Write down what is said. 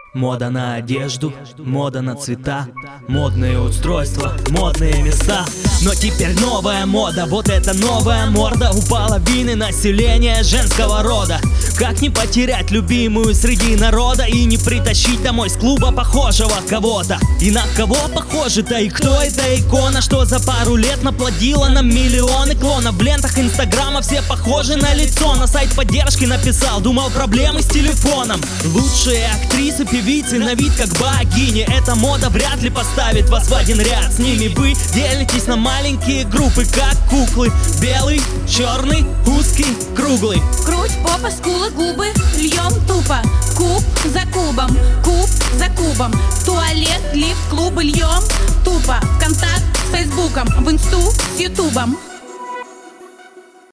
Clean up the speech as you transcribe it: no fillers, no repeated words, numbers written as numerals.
Мода на одежду, мода на цвета, модные устройства, модные места. Но теперь новая мода, вот эта новая морда у половины населения женского рода. Как не потерять любимую среди народа и не притащить домой с клуба похожего кого-то? И на кого похожи-то, и кто эта икона, что за пару лет наплодила нам миллионы клонов? В лентах инстаграма все похожи на лицо. На сайт поддержки написал, думал, проблемы с телефоном. Лучшие актрисы, певицы на вид как богини. Эта мода вряд ли поставит вас в один ряд с ними. Вы делитесь на маленькие группы, как куклы. Белый, черный, узкий, круглый. Грудь, попа, скулы, губы льем тупо. Куб за кубом, куб за кубом. Туалет, лифт, клубы льем тупо. Контакт с фейсбуком, в инсту с ютубом.